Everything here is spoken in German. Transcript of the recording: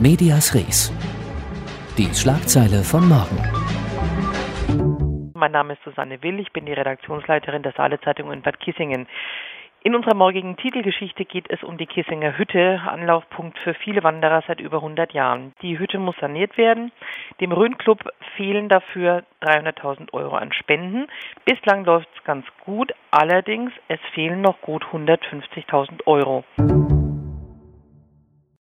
Medias Res. Die Schlagzeile von morgen. Mein Name ist Susanne Will, ich bin die Redaktionsleiterin der Saale-Zeitung in Bad Kissingen. In unserer morgigen Titelgeschichte geht es um die Kissinger Hütte, Anlaufpunkt für viele Wanderer seit über 100 Jahren. Die Hütte muss saniert werden. Dem Rhön-Club fehlen dafür 300.000 Euro an Spenden. Bislang läuft es ganz gut, allerdings es fehlen noch gut 150.000 Euro.